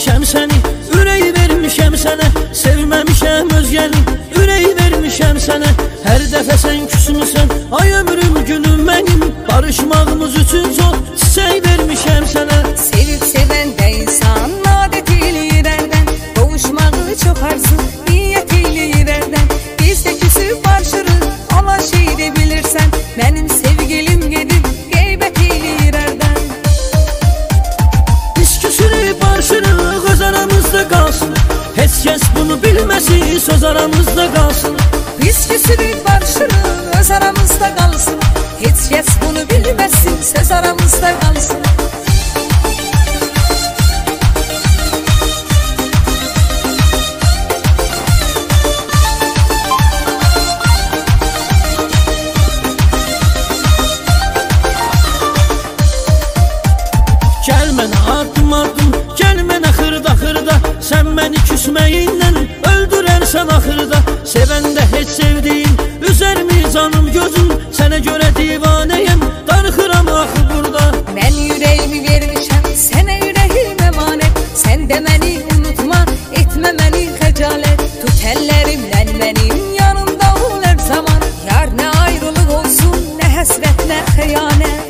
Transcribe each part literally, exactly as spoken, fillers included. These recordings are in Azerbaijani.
sevmişəm səni, ürək vermişəm sənə, sevməmişəm özgəni, ürək vermişəm sənə. Hər dəfə sən küsmüsən, ay ömrüm günüm mənim, barışmağımız üçün çox çiçək vermişəm sənə. Sevib sevəndə insan adət eləyir ərdən, qovuşmağı çox arzu niyyət eləyir ərdən. Biz də küsüb barışırıq, Allah şeydə bilirsən, mənim sevgilim gedib qeybət eləyir ərdən. Biz küsürük barışırıq, öz aramızda qalsın, heç kəs bunu bilməsin, söz aramızda qalsın. Biz küsürük barışırıq, öz aramızda qalsın, heç kəs bunu bilməsin, söz aramızda qalsın. Gəl mənə addım addım, gəl mənə xırda xırda, sən məni küsməyindən öldürərsən axırda. Sevəndə heç sevdiyin, üzərmi canım gözüm, sənə görə divanəyəm, darıxıram axı burada. Mən ürəyimi vermişəm, sənə ürəyim əmanət, sən də məni unutma, etmə məni xəcalət. Tut əllərimdən mənim yanımda ol hər zaman, yar nə ayrılıq olsun, nə həsrət, nə xəyanət.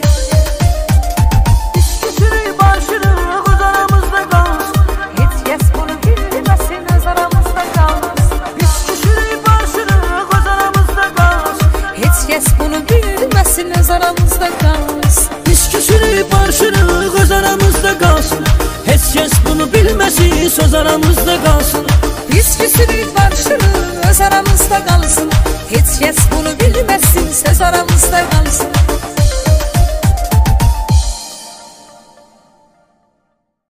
Öz aramızda qalsın. Biz küsürük barışırıq, öz aramızda qalsın, heç kəs bunu bilməsin, söz aramızda qalsın. Biz küsürük barışırıq, öz aramızda qalsın, heç kəs